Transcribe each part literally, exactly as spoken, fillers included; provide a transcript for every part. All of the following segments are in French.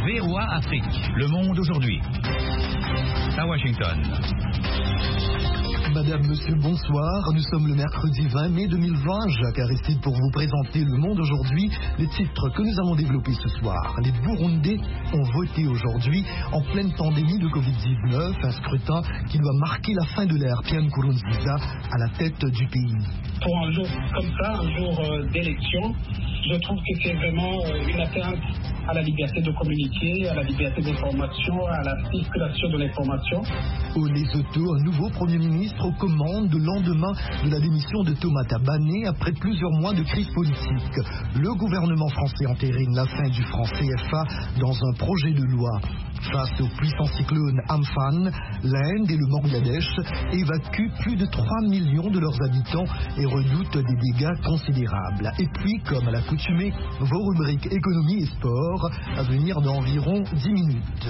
V O A Afrique. Le monde aujourd'hui. À Washington. Madame, Monsieur, bonsoir. Nous sommes le mercredi vingt mai deux mille vingt. Jacques Aristide pour vous présenter Le Monde aujourd'hui. Les titres que nous allons développer ce soir. Les Burundais ont voté aujourd'hui en pleine pandémie de covid dix-neuf. Un scrutin qui doit marquer la fin de l'ère Pierre Nkurunziza à la tête du pays. Pour un jour comme ça, un jour euh, d'élection, je trouve que c'est vraiment euh, une atteinte à la liberté de communiquer, à la liberté d'information, à la circulation de l'information. Au Lesotho, un nouveau Premier ministre aux commandes le lendemain de la démission de Thomas Tabané après plusieurs mois de crise politique. Le gouvernement français entérine la fin du franc C F A dans un projet de loi. Face au puissant cyclone Amphan, l'Inde et le Bangladesh évacuent plus de trois millions de leurs habitants et redoutent des dégâts considérables. Et puis, comme à l'accoutumée, vos rubriques économie et sport à venir d'environ dix minutes.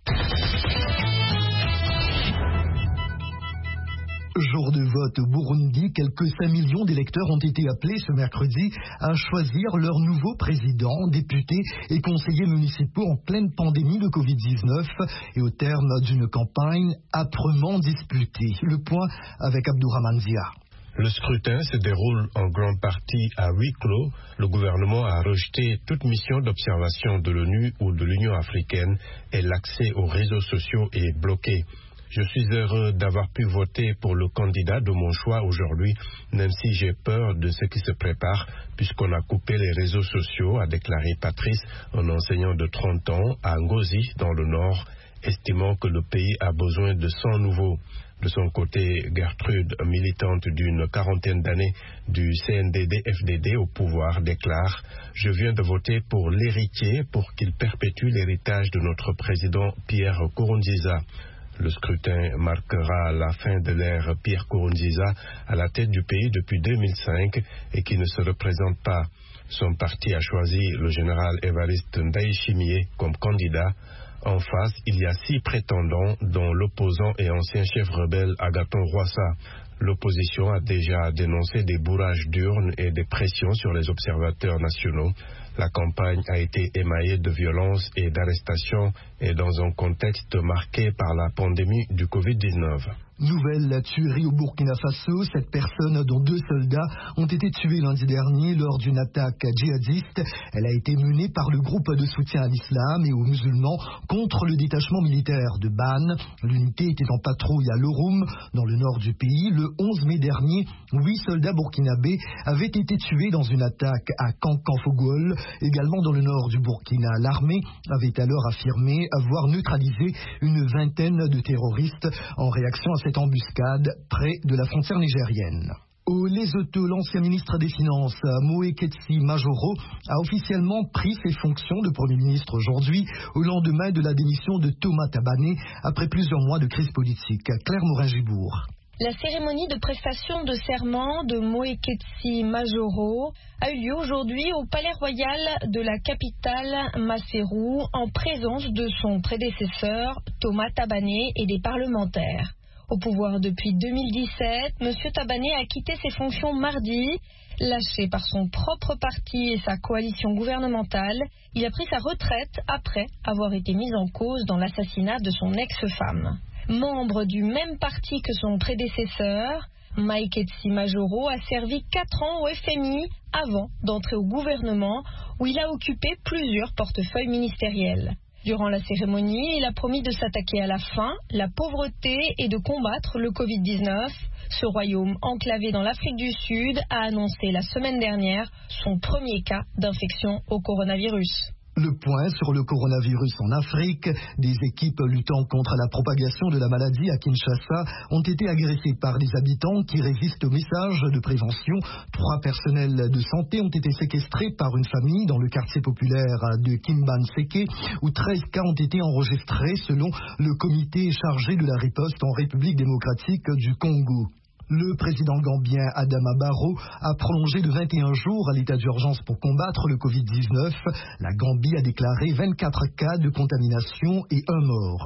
Jour de vote au Burundi, quelques cinq millions d'électeurs ont été appelés ce mercredi à choisir leur nouveau président, députés et conseillers municipaux en pleine pandémie de covid dix-neuf et au terme d'une campagne âprement disputée. Le point avec Abdourahmane Zia. Le scrutin se déroule en grande partie à huis clos. Le gouvernement a rejeté toute mission d'observation de l'ONU ou de l'Union africaine et l'accès aux réseaux sociaux est bloqué. Je suis heureux d'avoir pu voter pour le candidat de mon choix aujourd'hui, même si j'ai peur de ce qui se prépare, puisqu'on a coupé les réseaux sociaux, a déclaré Patrice, un enseignant de trente ans à Ngozi, dans le Nord, estimant que le pays a besoin de sang nouveau. De son côté, Gertrude, militante d'une quarantaine d'années du C N D D F D D au pouvoir, déclare « Je viens de voter pour l'héritier pour qu'il perpétue l'héritage de notre président Pierre Nkurunziza ». Le scrutin marquera la fin de l'ère Pierre Nkurunziza à la tête du pays depuis deux mille cinq et qui ne se représente pas. Son parti a choisi le général Évariste Ndayishimiye comme candidat. En face, il y a six prétendants, dont l'opposant et ancien chef rebelle Agathon Rwasa. L'opposition a déjà dénoncé des bourrages d'urnes et des pressions sur les observateurs nationaux. La campagne a été émaillée de violences et d'arrestations et dans un contexte marqué par la pandémie du covid dix-neuf. Nouvelle tuerie au Burkina Faso. Sept personnes, dont deux soldats, ont été tuées lundi dernier lors d'une attaque djihadiste. Elle a été menée par le groupe de soutien à l'islam et aux musulmans contre le détachement militaire de Ban. L'unité était en patrouille à Lorum, dans le nord du pays. Le onze mai dernier, huit soldats burkinabés avaient été tués dans une attaque à Kankanfogol, également dans le nord du Burkina. L'armée avait alors affirmé avoir neutralisé une vingtaine de terroristes en réaction à cette embuscade près de la frontière nigérienne. Au Lesotho, l'ancien ministre des Finances, Moeketsi Majoro, a officiellement pris ses fonctions de Premier ministre aujourd'hui, au lendemain de la démission de Thomas Tabané, après plusieurs mois de crise politique. Claire Morin-Gibourg. La cérémonie de prestation de serment de Moeketsi Majoro a eu lieu aujourd'hui au Palais Royal de la capitale Maseru, en présence de son prédécesseur Thomas Tabané et des parlementaires. Au pouvoir depuis deux mille dix-sept, M. Tabané a quitté ses fonctions mardi. Lâché par son propre parti et sa coalition gouvernementale, il a pris sa retraite après avoir été mis en cause dans l'assassinat de son ex-femme. Membre du même parti que son prédécesseur, Moeketsi Majoro a servi quatre ans au F M I avant d'entrer au gouvernement où il a occupé plusieurs portefeuilles ministériels. Durant la cérémonie, il a promis de s'attaquer à la faim, la pauvreté et de combattre le covid dix-neuf. Ce royaume enclavé dans l'Afrique du Sud a annoncé la semaine dernière son premier cas d'infection au coronavirus. Le point sur le coronavirus en Afrique. Des équipes luttant contre la propagation de la maladie à Kinshasa ont été agressées par des habitants qui résistent aux messages de prévention. Trois personnels de santé ont été séquestrés par une famille dans le quartier populaire de Kimbanseke, où treize cas ont été enregistrés selon le comité chargé de la riposte en République démocratique du Congo. Le président gambien Adama Barrow a prolongé de vingt et un jours à l'état d'urgence pour combattre le covid dix-neuf. La Gambie a déclaré vingt-quatre cas de contamination et un mort.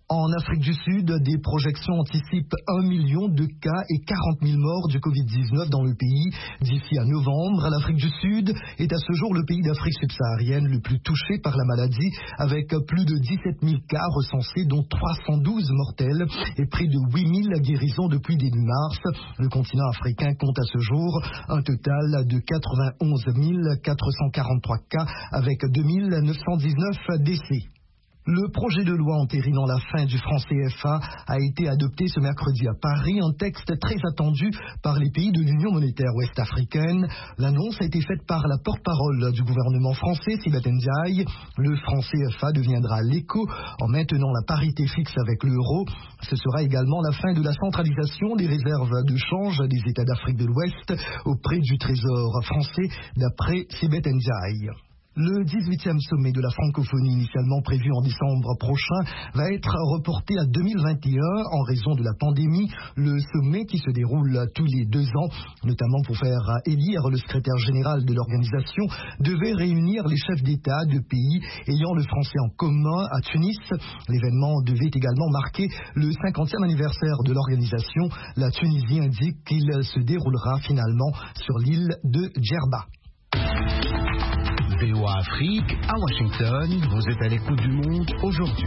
En Afrique du Sud, des projections anticipent un million de cas et quarante mille morts du covid dix-neuf dans le pays d'ici à novembre. L'Afrique du Sud est à ce jour le pays d'Afrique subsaharienne le plus touché par la maladie, avec plus de dix-sept mille cas recensés, dont trois cent douze mortels et près de huit mille guérisons depuis début mars. Le continent africain compte à ce jour un total de quatre-vingt-onze mille quatre cent quarante-trois cas avec deux mille neuf cent dix-neuf décès. Le projet de loi entérinant la fin du franc C F A a été adopté ce mercredi à Paris, un texte très attendu par les pays de l'Union monétaire ouest-africaine. L'annonce a été faite par la porte-parole du gouvernement français, Sibeth Ndiaye. Le franc C F A deviendra l'éco en maintenant la parité fixe avec l'euro. Ce sera également la fin de la centralisation des réserves de change des États d'Afrique de l'Ouest auprès du Trésor français, d'après Sibeth Ndiaye. Le dix-huitième sommet de la francophonie, initialement prévu en décembre prochain, va être reporté à deux mille vingt et un en raison de la pandémie. Le sommet, qui se déroule tous les deux ans, notamment pour faire élire le secrétaire général de l'organisation, devait réunir les chefs d'État de pays ayant le français en commun à Tunis. L'événement devait également marquer le cinquantième anniversaire de l'organisation. La Tunisie indique qu'il se déroulera finalement sur l'île de Djerba. V O A Afrique, à Washington, vous êtes à l'écoute du monde aujourd'hui.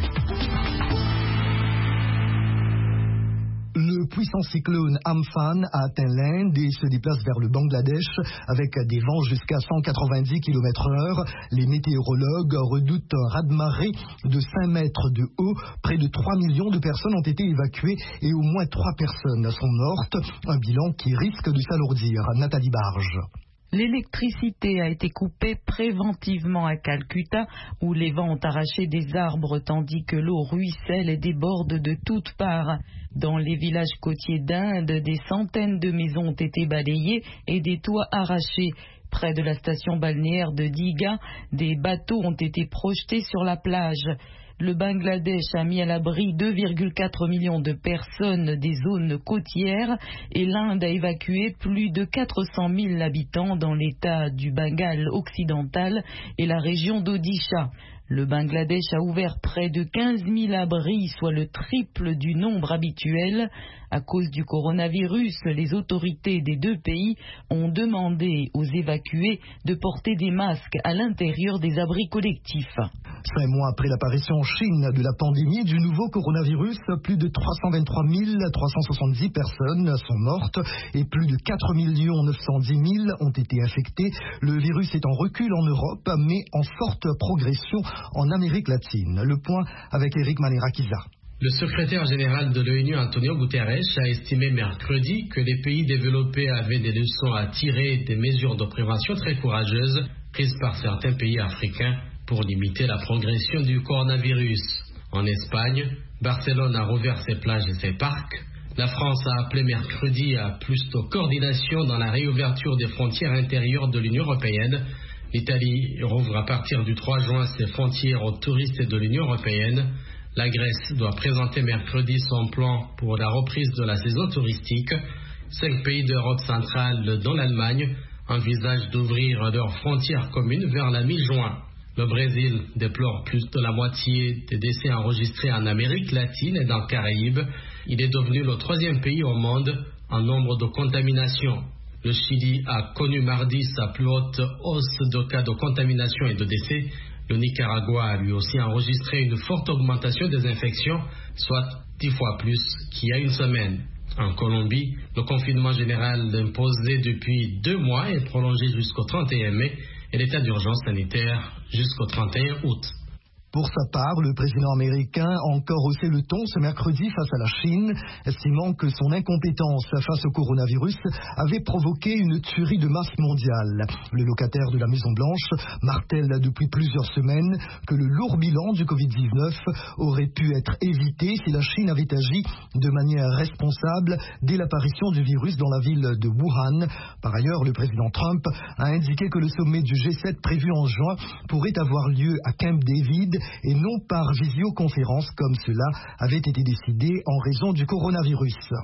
Le puissant cyclone Amphan a atteint l'Inde et se déplace vers le Bangladesh avec des vents jusqu'à cent quatre-vingt-dix kilomètres heure. Les météorologues redoutent un raz-de-marée de cinq mètres de haut. Près de trois millions de personnes ont été évacuées et au moins trois personnes sont mortes. Un bilan qui risque de s'alourdir. Nathalie Barge. L'électricité a été coupée préventivement à Calcutta, où les vents ont arraché des arbres tandis que l'eau ruisselle et déborde de toutes parts. Dans les villages côtiers d'Inde, des centaines de maisons ont été balayées et des toits arrachés. Près de la station balnéaire de Digha, des bateaux ont été projetés sur la plage. Le Bangladesh a mis à l'abri deux virgule quatre millions de personnes des zones côtières et l'Inde a évacué plus de quatre cent mille habitants dans l'état du Bengale occidental et la région d'Odisha. Le Bangladesh a ouvert près de quinze mille abris, soit le triple du nombre habituel. À cause du coronavirus, les autorités des deux pays ont demandé aux évacués de porter des masques à l'intérieur des abris collectifs. Cinq mois après l'apparition en Chine de la pandémie du nouveau coronavirus, plus de trois cent vingt-trois mille trois cent soixante-dix personnes sont mortes et plus de quatre millions neuf cent dix mille ont été infectées. Le virus est en recul en Europe, mais en forte progression en Amérique latine. Le point avec Eric Manerakiza. Le secrétaire général de l'ONU, Antonio Guterres, a estimé mercredi que les pays développés avaient des leçons à tirer des mesures de prévention très courageuses prises par certains pays africains pour limiter la progression du coronavirus. En Espagne, Barcelone a rouvert ses plages et ses parcs. La France a appelé mercredi à plus de coordination dans la réouverture des frontières intérieures de l'Union européenne. L'Italie rouvre à partir du trois juin ses frontières aux touristes de l'Union européenne. La Grèce doit présenter mercredi son plan pour la reprise de la saison touristique. Cinq pays d'Europe centrale, dont l'Allemagne, envisagent d'ouvrir leurs frontières communes vers la mi-juin. Le Brésil déplore plus de la moitié des décès enregistrés en Amérique latine et dans le Caraïbe. Il est devenu le troisième pays au monde en nombre de contaminations. Le Chili a connu mardi sa plus haute hausse de cas de contamination et de décès. Le Nicaragua a lui aussi enregistré une forte augmentation des infections, soit dix fois plus qu'il y a une semaine. En Colombie, le confinement général imposé depuis deux mois est prolongé jusqu'au trente et un mai et l'état d'urgence sanitaire jusqu'au trente et un août. Pour sa part, le président américain a encore haussé le ton ce mercredi face à la Chine, estimant que son incompétence face au coronavirus avait provoqué une tuerie de masse mondiale. Le locataire de la Maison-Blanche martèle depuis plusieurs semaines que le lourd bilan du covid dix-neuf aurait pu être évité si la Chine avait agi de manière responsable dès l'apparition du virus dans la ville de Wuhan. Par ailleurs, le président Trump a indiqué que le sommet du G sept prévu en juin pourrait avoir lieu à Camp David et non par visioconférence comme cela avait été décidé en raison du coronavirus.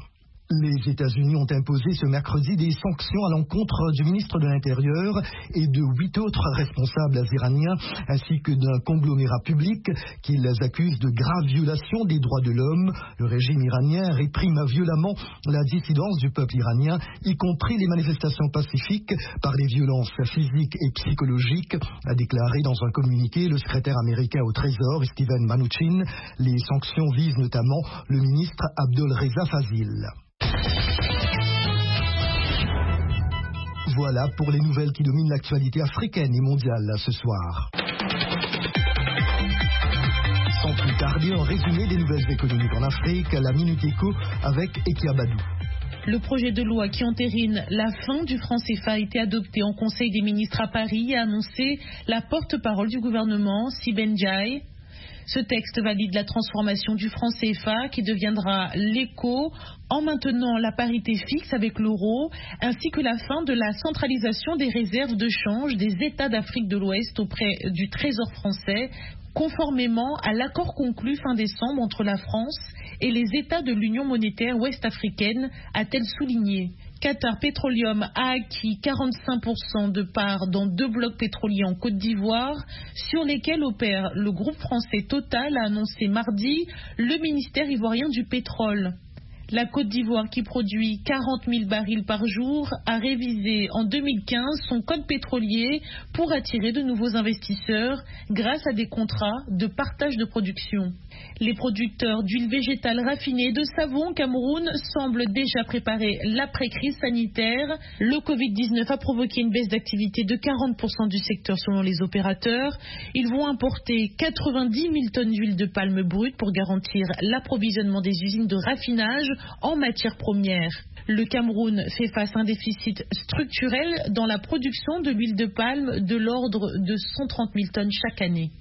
Les États-Unis ont imposé ce mercredi des sanctions à l'encontre du ministre de l'Intérieur et de huit autres responsables iraniens, ainsi que d'un conglomérat public qu'ils accusent de graves violations des droits de l'homme. Le régime iranien réprime violemment la dissidence du peuple iranien, y compris les manifestations pacifiques, par les violences physiques et psychologiques, a déclaré dans un communiqué le secrétaire américain au Trésor, Steven Mnuchin. Les sanctions visent notamment le ministre Abdolreza Fazil. Voilà pour les nouvelles qui dominent l'actualité africaine et mondiale ce soir. Sans plus tarder, un résumé des nouvelles économiques en Afrique, la Minute Éco avec Ekia Badou. Le projet de loi qui entérine la fin du franc C F A a été adopté en Conseil des ministres à Paris, a annoncé la porte-parole du gouvernement, Siben Ndiaye. Ce texte valide la transformation du franc C F A qui deviendra l'éco en maintenant la parité fixe avec l'euro, ainsi que la fin de la centralisation des réserves de change des États d'Afrique de l'Ouest auprès du Trésor français, conformément à l'accord conclu fin décembre entre la France et les États de l'Union monétaire ouest-africaine, a-t-elle souligné. Qatar Petroleum a acquis quarante-cinq pour cent de parts dans deux blocs pétroliers en Côte d'Ivoire, sur lesquels opère le groupe français Total, a annoncé mardi le ministère ivoirien du pétrole. La Côte d'Ivoire, qui produit quarante mille barils par jour, a révisé en deux mille quinze son code pétrolier pour attirer de nouveaux investisseurs grâce à des contrats de partage de production. Les producteurs d'huile végétale raffinée et de savon au Cameroun semblent déjà préparer l'après-crise sanitaire. Le covid dix-neuf a provoqué une baisse d'activité de quarante pour cent du secteur selon les opérateurs. Ils vont importer quatre-vingt-dix mille tonnes d'huile de palme brute pour garantir l'approvisionnement des usines de raffinage en matières premières. Le Cameroun fait face à un déficit structurel dans la production de l'huile de palme de l'ordre de cent trente mille tonnes chaque année.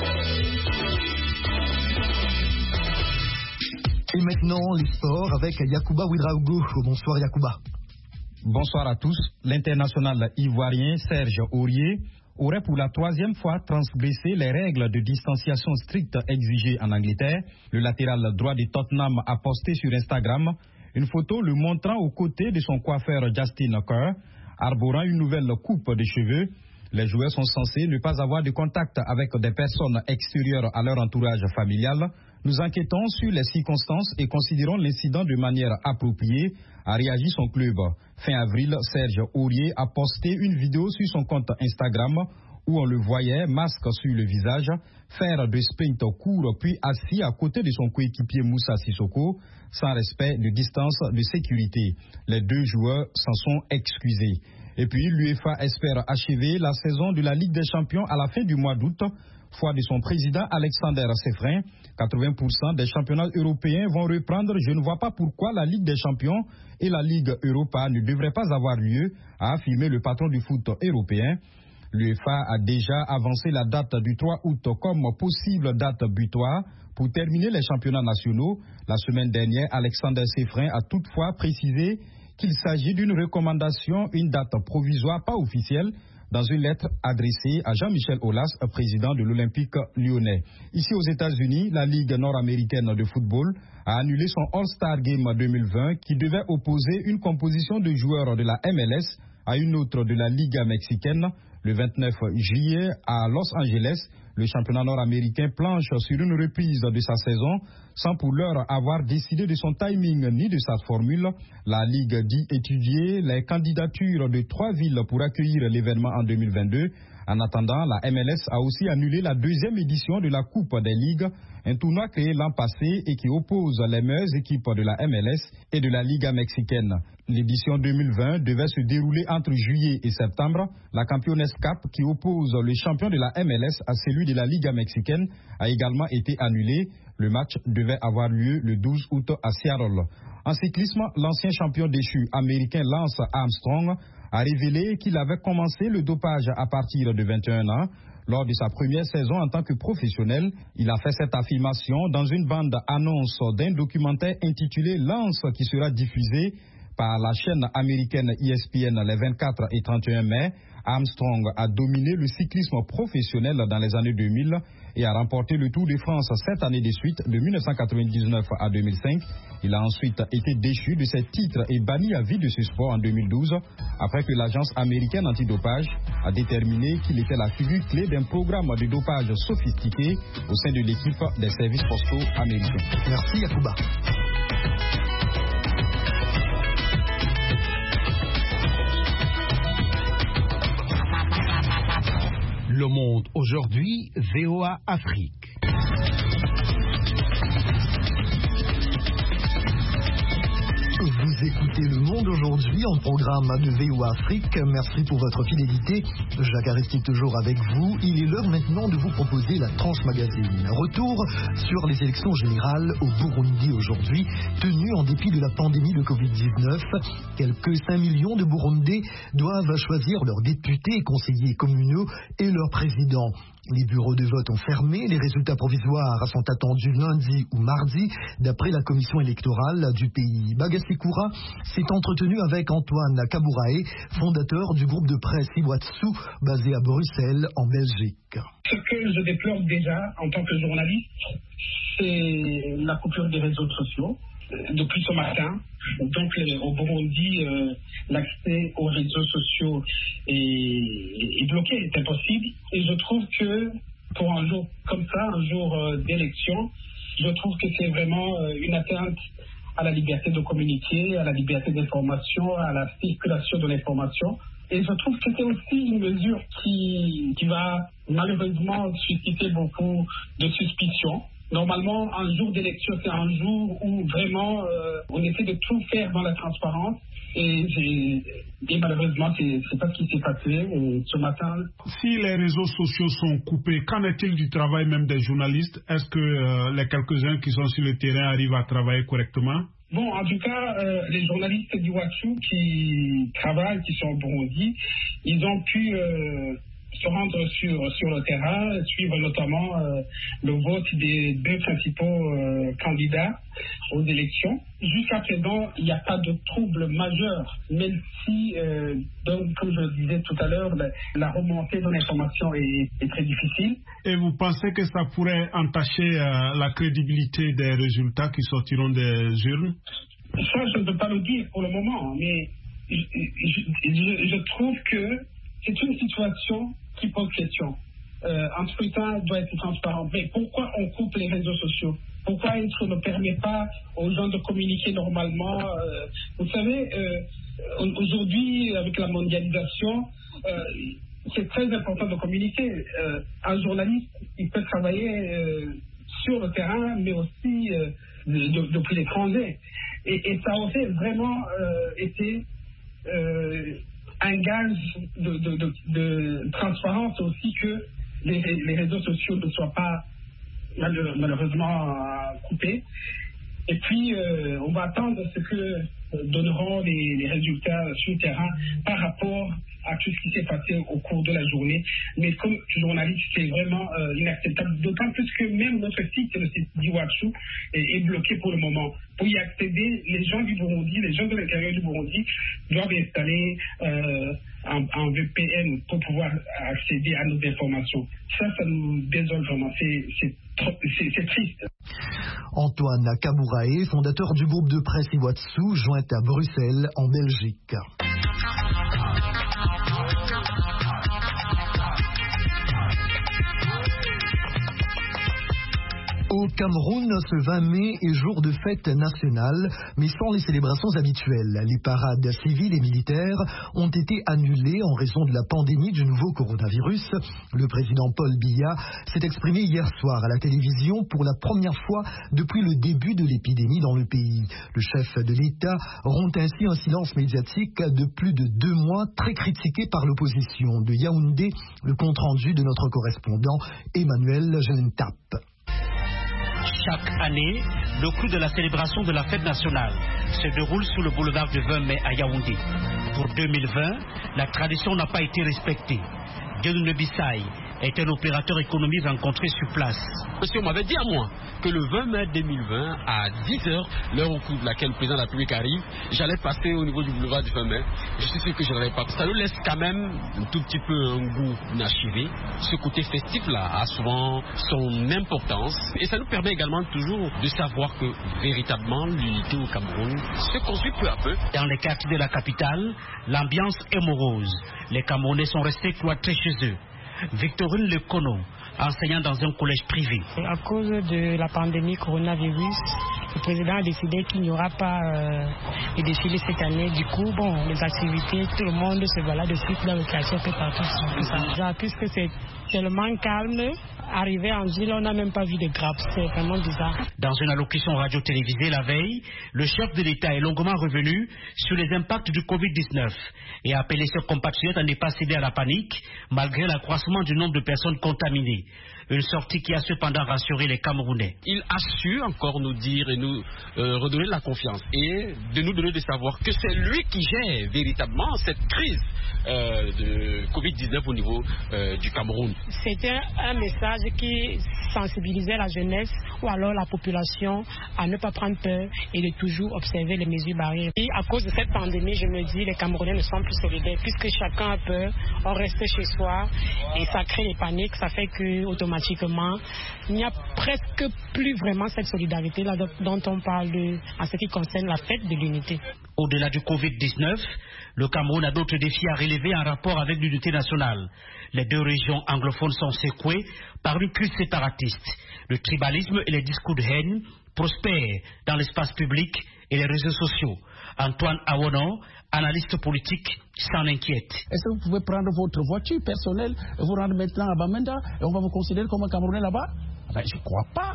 Et maintenant, les sports avec Yacouba Ouedraogo. Bonsoir Yacouba. Bonsoir à tous. L'international ivoirien Serge Aurier aurait pour la troisième fois transgressé les règles de distanciation stricte exigées en Angleterre. Le latéral droit de Tottenham a posté sur Instagram une photo le montrant aux côtés de son coiffeur Justin Kerr, arborant une nouvelle coupe de cheveux. Les joueurs sont censés ne pas avoir de contact avec des personnes extérieures à leur entourage familial. Nous enquêtons sur les circonstances et considérons l'incident de manière appropriée, a réagi son club. Fin avril, Serge Aurier a posté une vidéo sur son compte Instagram où on le voyait, masque sur le visage, faire de sprint court puis assis à côté de son coéquipier Moussa Sissoko, sans respect de distance de sécurité. Les deux joueurs s'en sont excusés. Et puis l'UEFA espère achever la saison de la Ligue des Champions à la fin du mois d'août. Foi de son président Alexander Sefrin, quatre-vingts pour cent des championnats européens vont reprendre. Je ne vois pas pourquoi la Ligue des Champions et la Ligue Europa ne devraient pas avoir lieu, a affirmé le patron du foot européen. L'UEFA a déjà avancé la date du trois août comme possible date butoir pour terminer les championnats nationaux. La semaine dernière, Alexander Sefrin a toutefois précisé qu'il s'agit d'une recommandation, une date provisoire pas officielle, dans une lettre adressée à Jean-Michel Aulas, président de l'Olympique lyonnais. Ici aux États-Unis, la Ligue nord-américaine de football a annulé son All-Star Game deux mille vingt qui devait opposer une composition de joueurs de la M L S à une autre de la Liga mexicaine. Le vingt-neuf juillet à Los Angeles, le championnat nord-américain planche sur une reprise de sa saison sans pour l'heure avoir décidé de son timing ni de sa formule. La Ligue dit étudier les candidatures de trois villes pour accueillir l'événement en deux mille vingt-deux. En attendant, la M L S a aussi annulé la deuxième édition de la Coupe des Ligues, un tournoi créé l'an passé et qui oppose les meilleures équipes de la M L S et de la Liga mexicaine. L'édition deux mille vingt devait se dérouler entre juillet et septembre. La Campeones Cup, qui oppose le champion de la M L S à celui de la Liga mexicaine, a également été annulée. Le match devait avoir lieu le douze août à Seattle. En cyclisme, l'ancien champion déchu américain Lance Armstrong a révélé qu'il avait commencé le dopage à partir de vingt et un ans. Lors de sa première saison en tant que professionnel, il a fait cette affirmation dans une bande-annonce d'un documentaire intitulé Lance qui sera diffusé par la chaîne américaine E S P N les vingt-quatre et trente et un mai, Armstrong a dominé le cyclisme professionnel dans les années deux mille et a remporté le Tour de France sept années de suite, de mille neuf cent quatre-vingt-dix-neuf à deux mille cinq. Il a ensuite été déchu de ses titres et banni à vie de ce sport en deux mille douze, après que l'agence américaine antidopage a déterminé qu'il était la figure clé d'un programme de dopage sophistiqué au sein de l'équipe des services postaux américains. Merci Yacouba. Le Monde aujourd'hui, V O A Afrique. Vous écoutez Le Monde aujourd'hui en programme de V O A Afrique. Merci pour votre fidélité. Jacques Aristide toujours avec vous. Il est l'heure maintenant de vous proposer la Tranche Magazine. Retour sur les élections générales au Burundi aujourd'hui, tenues en dépit de la pandémie de covid dix-neuf. Quelques cinq millions de Burundais doivent choisir leurs députés et conseillers communaux et leur président. Les bureaux de vote ont fermé. Les résultats provisoires sont attendus lundi ou mardi, d'après la commission électorale du pays. Bagasikura s'est entretenu avec Antoine Kabouraé, fondateur du groupe de presse Iwatsu, basé à Bruxelles, en Belgique. Ce que je déplore déjà en tant que journaliste, c'est la coupure des réseaux sociaux. Depuis ce matin, donc au Burundi, euh, l'accès aux réseaux sociaux est, est bloqué, est impossible. Et je trouve que pour un jour comme ça, un jour euh, d'élection, je trouve que c'est vraiment euh, une atteinte à la liberté de communiquer, à la liberté d'information, à la circulation de l'information. Et je trouve que c'est aussi une mesure qui, qui va malheureusement susciter beaucoup de suspicions. Normalement, un jour d'élection, c'est un jour où vraiment euh, on essaie de tout faire dans la transparence. Et, et malheureusement, c'est, c'est pas ce qui s'est passé et ce matin. Si les réseaux sociaux sont coupés, qu'en est-il du travail même des journalistes? Est-ce que euh, les quelques-uns qui sont sur le terrain arrivent à travailler correctement? Bon, en tout cas, euh, les journalistes d'Iwatsu qui travaillent, qui sont au Burundi, ils ont pu euh, se rendre sur, sur le terrain, suivre notamment euh, le vote des deux principaux euh, candidats aux élections. Jusqu'à présent, il n'y a pas de trouble majeur, même si, euh, donc, comme je le disais tout à l'heure, la, la remontée de l'information est, est très difficile. Et vous pensez que ça pourrait entacher euh, la crédibilité des résultats qui sortiront des urnes? Ça, je ne peux pas le dire pour le moment, mais je, je, je, je trouve que c'est une situation qui pose question. Euh, un scrutin doit être transparent. Mais pourquoi on coupe les réseaux sociaux? Pourquoi on ne permet pas aux gens de communiquer normalement? euh, Vous savez, euh, aujourd'hui, avec la mondialisation, euh, c'est très important de communiquer. Euh, un journaliste, il peut travailler euh, sur le terrain, mais aussi euh, de, de, depuis l'étranger. Et, et ça aurait vraiment euh, été... Euh, un gage de, de, de, de transparence aussi que les, les réseaux sociaux ne soient pas malheureusement coupés. Et puis, euh, on va attendre ce que donneront les, les résultats sur le terrain par rapport à tout ce qui s'est passé au cours de la journée. Mais comme journaliste, c'est vraiment euh, inacceptable. D'autant plus que même notre site, le site d'Iwatsu, est, est bloqué pour le moment. Pour y accéder, les gens du Burundi, les gens de l'intérieur du Burundi doivent installer euh, un, un V P N pour pouvoir accéder à nos informations. Ça, ça nous désole vraiment. C'est, c'est, c'est, c'est triste. Antoine Kabouraé, fondateur du groupe de presse Iwatsu, joint à Bruxelles, en Belgique. Au Cameroun, ce vingt mai est jour de fête nationale, mais sans les célébrations habituelles. Les parades civiles et militaires ont été annulées en raison de la pandémie du nouveau coronavirus. Le président Paul Biya s'est exprimé hier soir à la télévision pour la première fois depuis le début de l'épidémie dans le pays. Le chef de l'État rompt ainsi un silence médiatique de plus de deux mois, très critiqué par l'opposition. De Yaoundé, le compte-rendu de notre correspondant Emmanuel Gelentap. Chaque année, le clou de la célébration de la fête nationale se déroule sous le boulevard du vingt mai à Yaoundé. Pour deux mille vingt, la tradition n'a pas été respectée. Dieudonné Bissaï, est un opérateur économique rencontré sur place. Monsieur m'avait dit à moi que le vingt mai deux mille vingt, à dix heures, l'heure au cours de laquelle le président de la République arrive, j'allais passer au niveau du boulevard du vingt mai. Je suis sûr que je n'allais pas. Ça nous laisse quand même un tout petit peu un goût inachevé. Ce côté festif-là a souvent son importance et ça nous permet également toujours de savoir que véritablement l'unité au Cameroun se construit peu à peu. Dans les quartiers de la capitale, l'ambiance est morose. Les Camerounais sont restés cloîtrés chez eux. Victorine Lecono, enseignant dans un collège privé. À cause de la pandémie coronavirus, le président a décidé qu'il n'y aura pas euh, de défilé cette année. Du coup, bon, les activités, tout le monde se balade dessus dans le quartier que partout. Ça. Puisque c'est tellement calme, arrivé en ville, on n'a même pas vu de grappes. C'est vraiment bizarre. Dans une allocution radio-télévisée la veille, le chef de l'État est longuement revenu sur les impacts du covid dix-neuf et a appelé ses compatriotes à ne pas céder à la panique malgré l'accroissement du nombre de personnes contaminées. Une sortie qui a cependant rassuré les Camerounais. Il a su encore nous dire et nous euh, redonner la confiance et de nous donner de savoir que c'est lui qui gère véritablement cette crise euh, de covid dix-neuf au niveau euh, du Cameroun. C'était un message qui sensibilisait la jeunesse ou alors la population à ne pas prendre peur et de toujours observer les mesures barrières. Et à cause de cette pandémie, je me dis les Camerounais ne sont plus solidaires puisque chacun a peur, on reste chez soi et ça crée des paniques, ça fait que automatiquement il n'y a presque plus vraiment cette solidarité là dont on parle en ce qui concerne la fête de l'unité. Au-delà du covid dix-neuf, le Cameroun a d'autres défis à relever en rapport avec l'unité nationale. Les deux régions anglophones sont secouées par une crise séparatiste. Le tribalisme et les discours de haine prospèrent dans l'espace public et les réseaux sociaux. Antoine Awono, analyste politique, s'en inquiète. Est-ce que vous pouvez prendre votre voiture personnelle et vous rendre maintenant à Bamenda et on va vous considérer comme un Camerounais là-bas? Ben, je ne crois pas.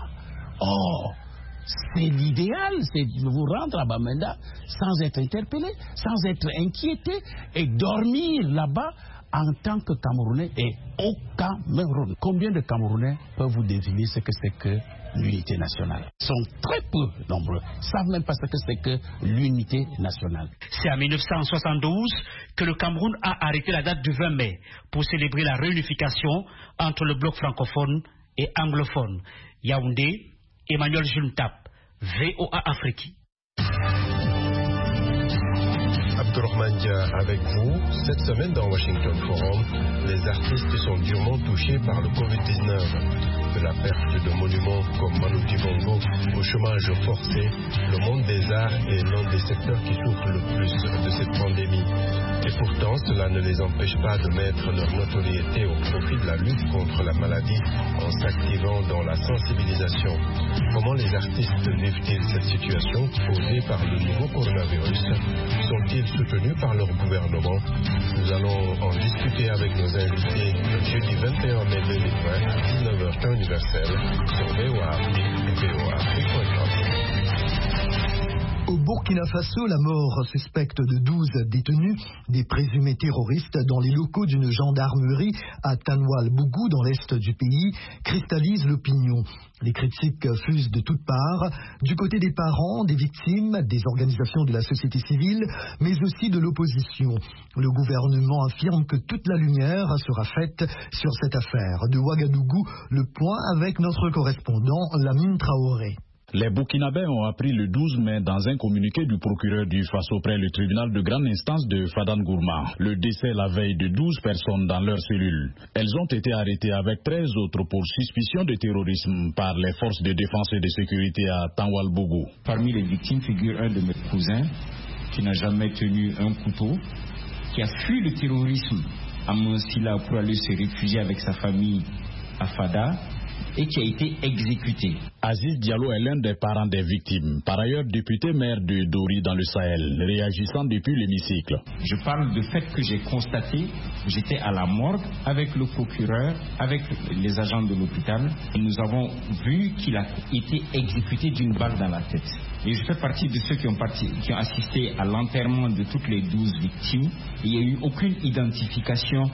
Oh, c'est l'idéal, c'est de vous rendre à Bamenda sans être interpellé, sans être inquiété et dormir là-bas en tant que Camerounais et au Cameroun. Combien de Camerounais peuvent vous deviner ce que c'est que l'unité nationale? Ils sont très peu nombreux. Ils ne savent même pas ce que c'est que l'unité nationale. C'est en mille neuf cent soixante-douze que le Cameroun a arrêté la date du vingt mai pour célébrer la réunification entre le bloc francophone et anglophone. Yaoundé, Emmanuel Juntap, V O A Afrique. Abdourahmane Dia avec vous. Cette semaine dans Washington Forum, les artistes sont durement touchés par le covid dix-neuf. De la perte de monuments comme Manu Dibango au chômage forcé, le monde des arts est l'un des secteurs qui souffre le plus de cette pandémie. Et pourtant, cela ne les empêche pas de mettre leur notoriété au profit de la lutte contre la maladie en s'activant dans la sensibilisation. Comment les artistes vivent-ils cette situation posée par le nouveau coronavirus? Sont-ils soutenus par leur gouvernement? Nous allons en discuter avec nos invités le jeudi vingt et un mai deux mille vingt à dix-neuf heures temps universel sur V O A Afrique et V O A Afrique point com. Au Burkina Faso, la mort suspecte de douze détenus, des présumés terroristes dans les locaux d'une gendarmerie à Tanwal-Bougou dans l'est du pays, cristallise l'opinion. Les critiques fusent de toutes parts, du côté des parents, des victimes, des organisations de la société civile, mais aussi de l'opposition. Le gouvernement affirme que toute la lumière sera faite sur cette affaire. De Ouagadougou, le point avec notre correspondant Lamine Traoré. Les Burkinabés ont appris le douze mai dans un communiqué du procureur du Faso près le tribunal de grande instance de Fadan-Gourma le décès la veille de douze personnes dans leur cellule. Elles ont été arrêtées avec treize autres pour suspicion de terrorisme par les forces de défense et de sécurité à Tanwal-Bougou. Parmi les victimes figure un de mes cousins qui n'a jamais tenu un couteau, qui a fui le terrorisme à Monsila pour aller se réfugier avec sa famille à Fada et qui a été exécuté. Aziz Diallo est l'un des parents des victimes, par ailleurs député maire de Dori dans le Sahel, réagissant depuis l'hémicycle. Je parle de fait que j'ai constaté. J'étais à la morgue avec le procureur, avec les agents de l'hôpital, et nous avons vu qu'il a été exécuté d'une balle dans la tête. Et je fais partie de ceux qui ont, parti, qui ont assisté à l'enterrement de toutes les douze victimes. Il n'y a eu aucune identification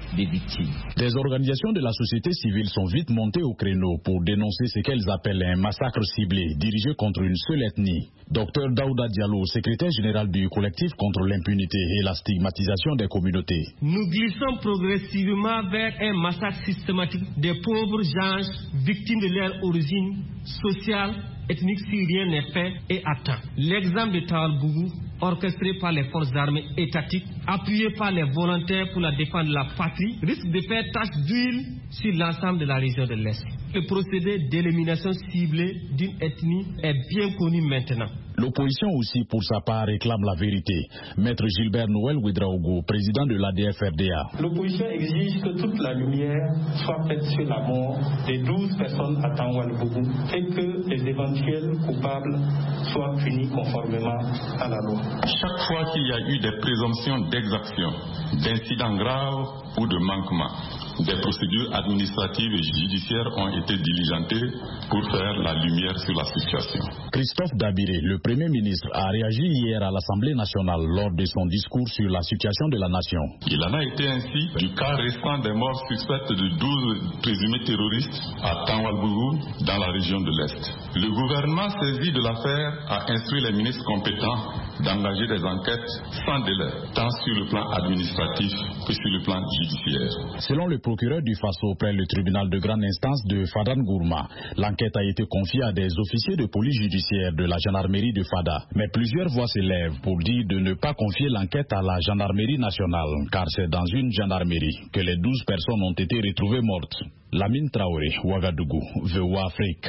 des victimes. Des organisations de la société civile sont vite montées au créneau pour dénoncer ce qu'elles appellent un massacre ciblé dirigé contre une seule ethnie. Docteur Daouda Diallo, secrétaire général du collectif contre l'impunité et la stigmatisation des communautés. Nous glissons progressivement vers un massacre systématique des pauvres gens victimes de leur origine sociale, ethnique syrienne est fait et atteint. L'exemple de Taal-Bougou, orchestré par les forces armées étatiques, appuyé par les volontaires pour la défense de la patrie, risque de faire tache d'huile sur l'ensemble de la région de l'Est. Le procédé d'élimination ciblée d'une ethnie est bien connu maintenant. L'opposition aussi, pour sa part, réclame la vérité. Maître Gilbert Noël Ouedraogo, président de l'A D F R D A. L'opposition exige que toute la lumière soit faite sur la mort des douze personnes à Tanwal-Bougou et que les éventuels coupables soient punis conformément à la loi. Chaque fois qu'il y a eu des présomptions d'exaction, d'incidents graves ou de manquements, des procédures administratives et judiciaires ont été diligentées pour faire la lumière sur la situation. Christophe Dabiré, le Premier ministre, a réagi hier à l'Assemblée nationale lors de son discours sur la situation de la nation. Il en a été ainsi du cas récent des morts suspectes de douze présumés terroristes à Tanwal-Bougou dans la région de l'Est. Le gouvernement saisi de l'affaire a instruit les ministres compétents d'engager des enquêtes sans délai, tant sur le plan administratif que sur le plan judiciaire. Selon le procureur du Faso près le tribunal de grande instance de Fadane Gourma, l'enquête a été confiée à des officiers de police judiciaire de la gendarmerie de Fada. Mais plusieurs voix s'élèvent pour dire de ne pas confier l'enquête à la gendarmerie nationale, car c'est dans une gendarmerie que les douze personnes ont été retrouvées mortes. Lamine Traoré, Ouagadougou, V O A Afrique.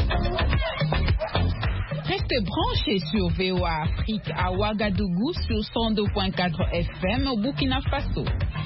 Restez branchés sur V O A Afrique à Ouagadougou sur cent deux virgule quatre F M au Burkina Faso.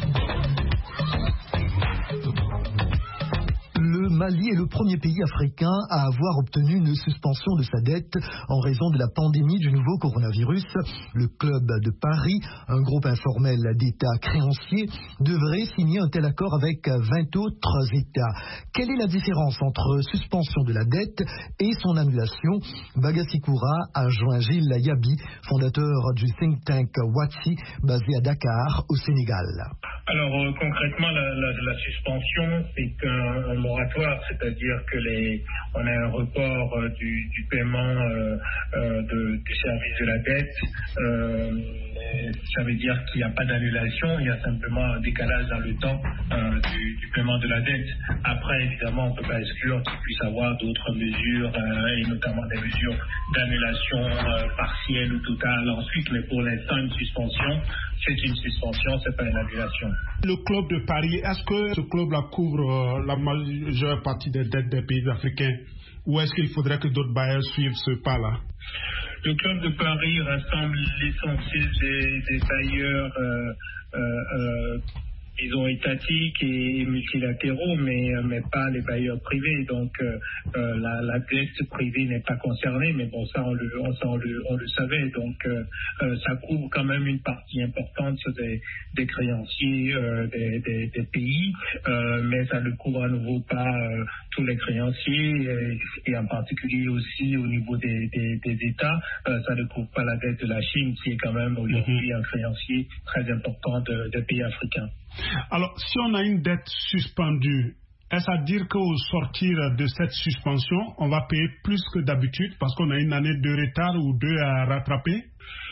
Le Mali est le premier pays africain à avoir obtenu une suspension de sa dette en raison de la pandémie du nouveau coronavirus. Le Club de Paris, un groupe informel d'États créanciers, devrait signer un tel accord avec vingt autres États. Quelle est la différence entre suspension de la dette et son annulation? Bagassi-Koura a joint Gilles Yabi, fondateur du think tank Watsi, basé à Dakar, au Sénégal. Alors euh, concrètement, la, la, la suspension, c'est un, un moratoire, c'est-à-dire que les, on a un report euh, du, du paiement euh, euh, de, du service de la dette. Euh, ça veut dire qu'il n'y a pas d'annulation, il y a simplement un décalage dans le temps euh, du, du paiement de la dette. Après, évidemment, on ne peut pas exclure qu'il puisse y avoir d'autres mesures, euh, et notamment des mesures d'annulation euh, partielle ou totale ensuite, mais pour l'instant, une suspension, c'est une suspension, c'est pas une annulation. Le club de Paris, est-ce que ce club-là couvre euh, la majeure partie des dettes des pays africains, ou est-ce qu'il faudrait que d'autres bailleurs suivent ce pas-là? Le club de Paris rassemble l'essentiel des, des bailleurs euh, euh, euh, disons étatiques et multilatéraux, mais, mais pas les bailleurs privés. Donc euh, euh, la, la dette privée n'est pas concernée, mais bon, ça on le, on, ça, on le, on le savait. Donc euh, euh, ça couvre quand même une partie importante des, des créanciers euh, des, des, des pays, euh, mais ça ne couvre à nouveau pas euh, tous les créanciers, et, et en particulier aussi au niveau des, des, des États, euh, ça ne couvre pas la dette de la Chine, qui est quand même aujourd'hui un créancier très important de, des pays africains. Alors, si on a une dette suspendue, est-ce à dire qu'au sortir de cette suspension, on va payer plus que d'habitude parce qu'on a une année de retard ou deux à rattraper?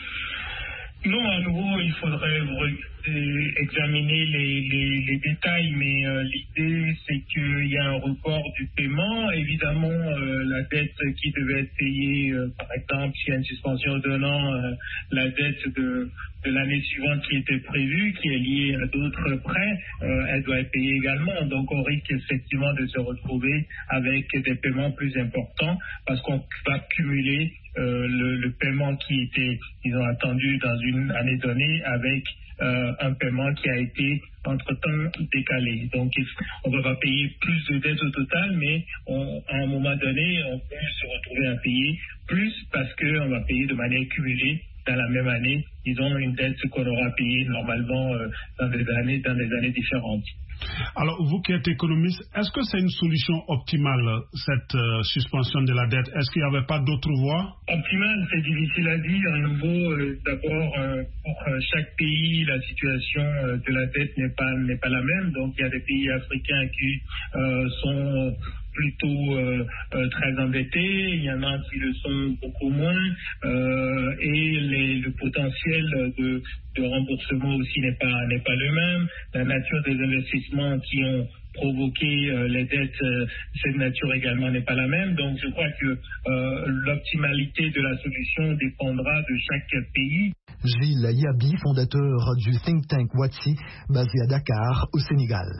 Non, à nouveau, il faudrait examiner les, les, les détails, mais euh, l'idée, c'est qu'il y a un report du paiement. Évidemment, euh, la dette qui devait être payée, euh, par exemple, s'il y a une suspension d'un an, euh, la dette de, de l'année suivante qui était prévue, qui est liée à d'autres prêts, euh, elle doit être payée également. Donc, on risque effectivement de se retrouver avec des paiements plus importants parce qu'on va cumuler euh, le, le paiement qui était, disons, attendu dans une année donnée avec Euh, un paiement qui a été entre-temps décalé. Donc, on ne va pas payer plus de dettes au total, mais on, à un moment donné, on peut se retrouver à payer plus parce qu'on va payer de manière cumulée dans la même année, ils ont une dette qu'on aura payée normalement euh, dans des années, dans des années différentes. Alors, vous qui êtes économiste, est-ce que c'est une solution optimale, cette euh, suspension de la dette? Est-ce qu'il n'y avait pas d'autre voie? Optimale, c'est difficile à dire. À nouveau, euh, d'abord, euh, pour euh, chaque pays, la situation euh, de la dette n'est pas, n'est pas la même. Donc, il y a des pays africains qui euh, sont plutôt euh, euh, très endettés, il y en a qui le sont beaucoup moins, euh, et les, le potentiel de, de remboursement aussi n'est pas, n'est pas le même. La nature des investissements qui ont provoqué euh, les dettes, euh, cette nature également n'est pas la même. Donc je crois que euh, l'optimalité de la solution dépendra de chaque pays. Gilles Yabi, fondateur du think tank Watsi, basé à Dakar, au Sénégal.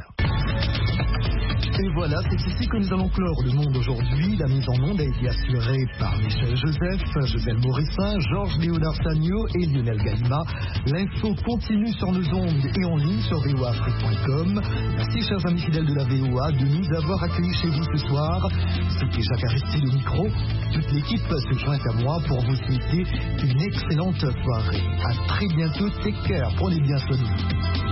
Et voilà, c'est ici que nous allons clore le monde aujourd'hui. La mise en onde a été assurée par Michel Joseph, Joseph Morissin, Georges Léonard Sagno et Lionel Galima. L'info continue sur nos ondes et en ligne sur v o a afrique point com. Merci, chers amis fidèles de la V O A, de nous avoir accueillis chez vous ce soir. C'était Jacques Aristide au micro. Toute l'équipe se joint à moi pour vous souhaiter une excellente soirée. À très bientôt. Take care. Prenez bien soin de vous.